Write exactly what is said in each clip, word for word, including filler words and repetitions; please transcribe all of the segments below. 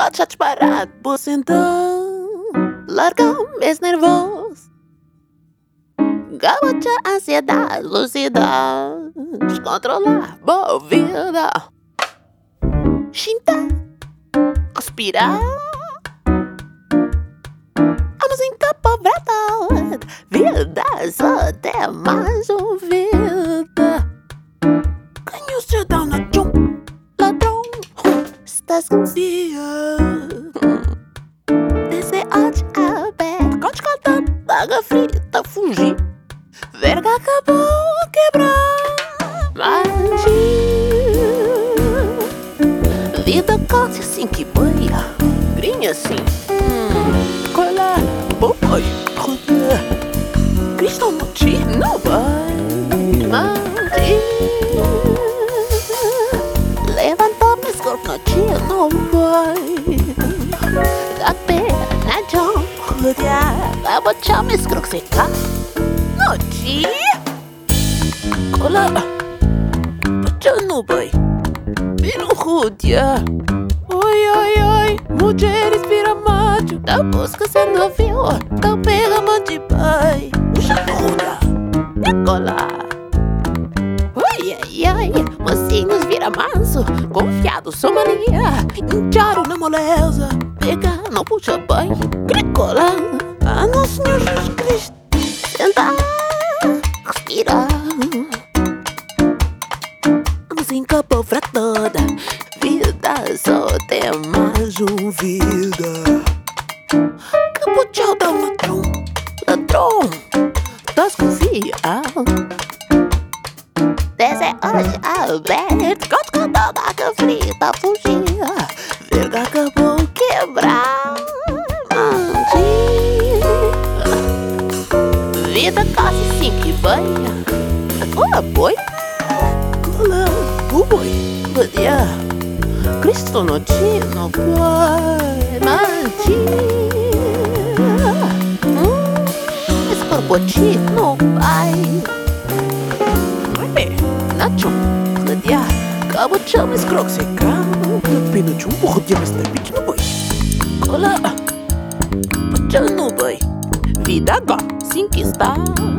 Tot já disparado, pois então larga o mês nervoso, gabacha a ansiedade, lucidez, descontrolar, boa vida, chinta, respirar. A música pobreta, vida só até mais um vida. Can you sit down na jump, ladrão? Estás confiando? Desejos abertos, corte cortado, água frita, fugir. Verga acabou quebrar, magia. Vida corte assim que banha, grinha assim. Hum, colar, boi, roda. Cristo no ti, não vai, magia. Levanta mas corpo no ti, não vai. Da pena, John, rodear. Leva tchau, mas croque secar. No ti. Colar, puxa no boi. Vira um rodear. Oi, oi, oi, mulheres vira macho. Da busca sendo viu, da pega monte pai. Puxa roda, Nicolar. Oi, ai, ai, mocinhos vira manso, confiado, sou mania. Inchado na moleza, pega, não puxa pai. Nicolar, ah, nosso Senhor Jesus Cristo. Senta, respira. A música pobre toda, vida só tem mais um vida. Capuchão da ladrão, ladrão, estás confiado? Desejos abertos, corte com toda a frita, fugir. Verga acabou quebrar, magia. Vida quase assim que banha. Cola boi, cola o boi, rodear. Cristo no ti, no pai, magia. Hum, esse corpo ti, no pai. Nacho, rodear. Cabo chama esse croque secar. Pena de um burro de mais tapete no boi. Cola, puxa no boi. Vida agora, sim que está.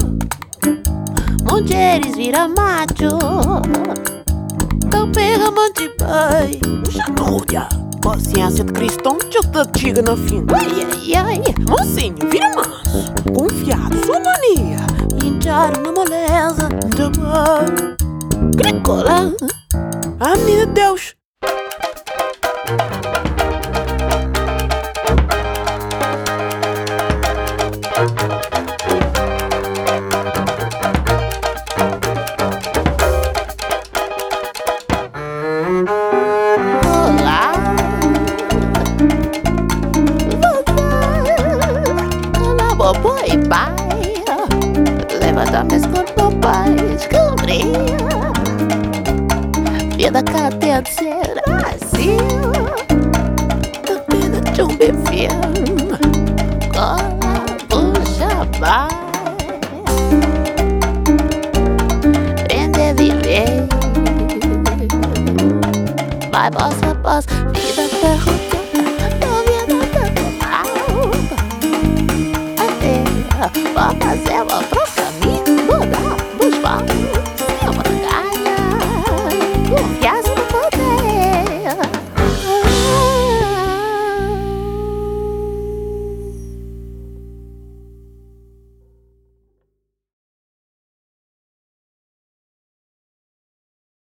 Mulheres vira macho. Então pega monte pai. Puxa no rodear. Paciência de cristão, tchau da tiga na fim. Ai, ai, ai, mocinho, vira manso. Confiado, sua mania. Inchado na moleza, também. Nicolar, ah, meu Deus. Olá, olá, papai, pai. Levanta mais corpo, pai, descobri. Vida cadente ser Brasil. Da pena de um bebê. Cola, puxa, vai. Prende, viver. Vai, bossa, a bossa. Vida derrota. Vida derrota. Até, vai fazer uma prova.